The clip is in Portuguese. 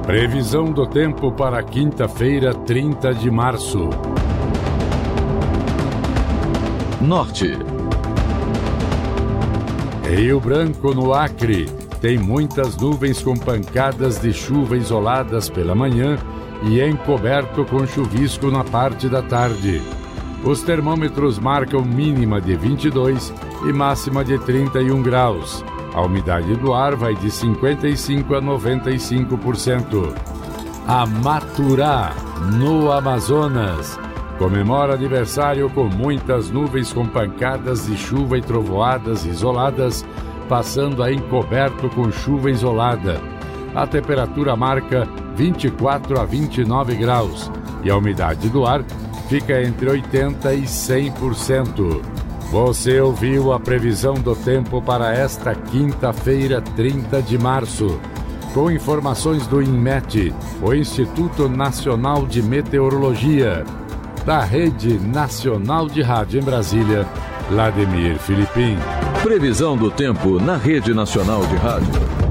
Previsão do tempo para quinta-feira, 30 de março. Norte. Rio Branco, no Acre, tem muitas nuvens com pancadas de chuva isoladas pela manhã e encoberto com chuvisco na parte da tarde. Os termômetros marcam mínima de 22 e máxima de 31 graus. A umidade do ar vai de 55% a 95%. Amaturá, no Amazonas, comemora aniversário com muitas nuvens com pancadas de chuva e trovoadas isoladas, passando a encoberto com chuva isolada. A temperatura marca 24 a 29 graus e a umidade do ar fica entre 80% e 100%. Você ouviu a previsão do tempo para esta quinta-feira, 30 de março. Com informações do INMET, o Instituto Nacional de Meteorologia. Da Rede Nacional de Rádio em Brasília, Vladimir Filipim. Previsão do tempo na Rede Nacional de Rádio.